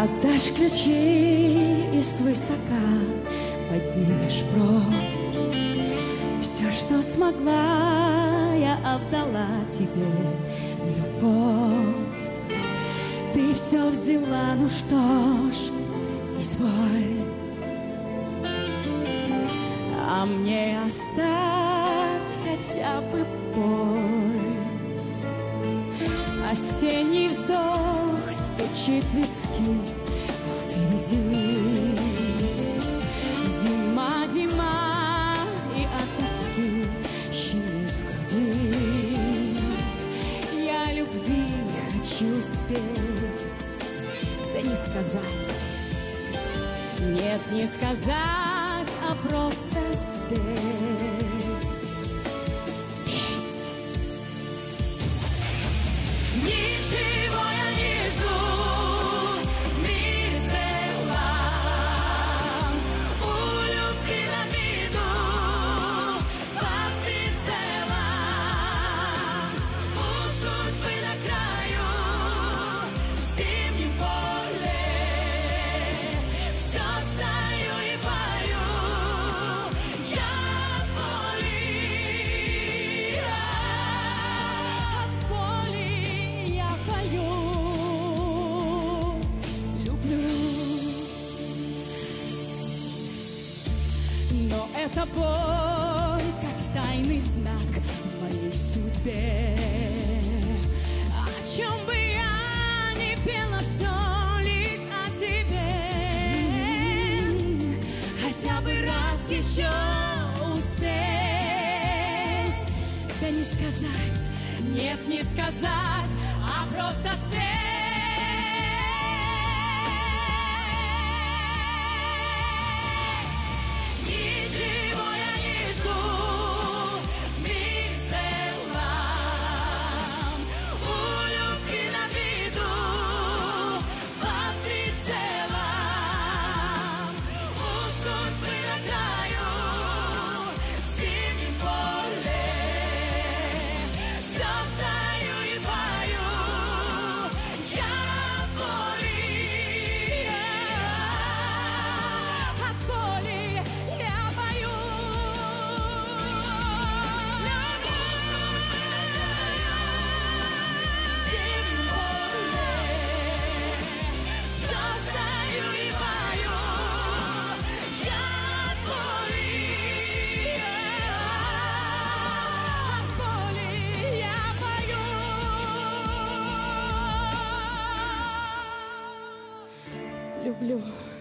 Отдашь ключи и свысока поднимешь бровь. Все, что смогла, я отдала тебе, любовь. Ты все взяла, ну что ж, изволь. А мне оставь хотя бы боль. Осенний вздох стучит в виски, а впереди зима, зима, и от тоски щемит в груди. Я любви хочу успеть, да не сказать, нет, не сказать, а просто спеть. Спеть. Ничего я не жду, мир целом, у любви на виду, под прицелом, у судьбы на краю, в зимнем поле, все стою и пою, я от боли я пою, люблю. Но эта боль, как тайный знак в моей судьбе. О чем бы я ни пела, все лишь о тебе. Хотя бы раз еще успеть, да не сказать, нет, не сказать, а просто спеть. Ничего я не жду, мир целом, у любви на виду, под прицелом, у судьбы на краю, в зимнем поле, все стою и пою, я от боли я пою. В зимнем поле, все стою и пою, я от боли я пою. Люблю.